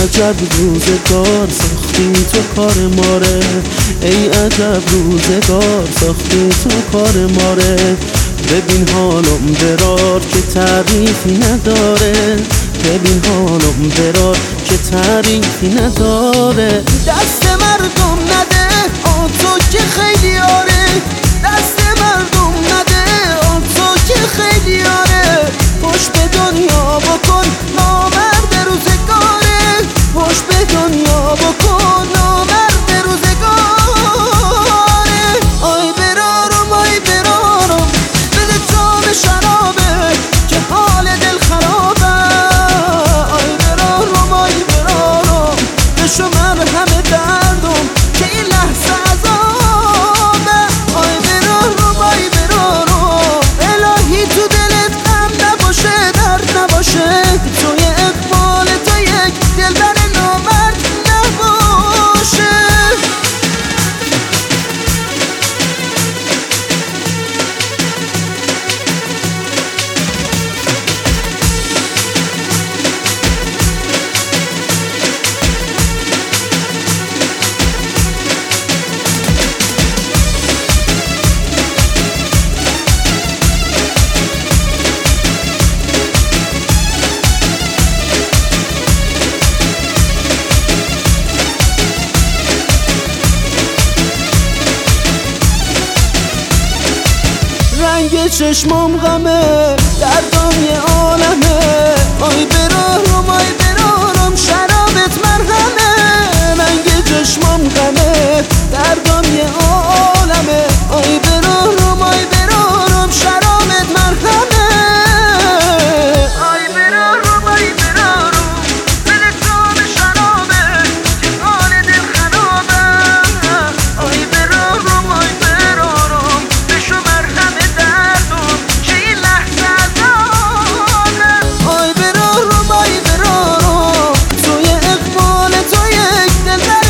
عجب روزگار ساختی تو کار ماره، ای عجب روزگار ساختی تو کار ماره. ببین حالم برار که تعریفی نداره، ببین حالم برار که تعریفی نداره. دست مردم نده آن تو که خیلی آره، دست مردم نده آن تو که خیلی آره. خوش به دنیا بکن نامرد روزگاره، خوش به دنیا بکن نامرد روزگاره. آی برارم آی برارم بده جام شرابه که حال دل خرابه. آی برارم آی برارم بشو مرهم دردم که این لحظه عذابه. آی برارم آی برارم الهی تو دلت غم نباشه درد نباشه، توی اقبال تو یک دلبر نامرد نباشه. رنگ چشمام غمه، دردم یه عالمه. آی برارم